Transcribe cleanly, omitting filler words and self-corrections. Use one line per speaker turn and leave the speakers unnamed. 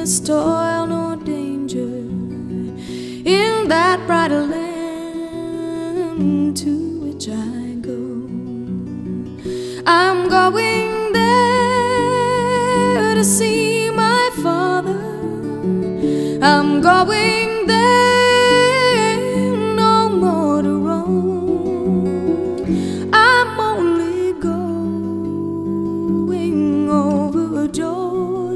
sickness, toil, nor danger in that brighter land to which I go. I'm going there to see my Father. I'm going there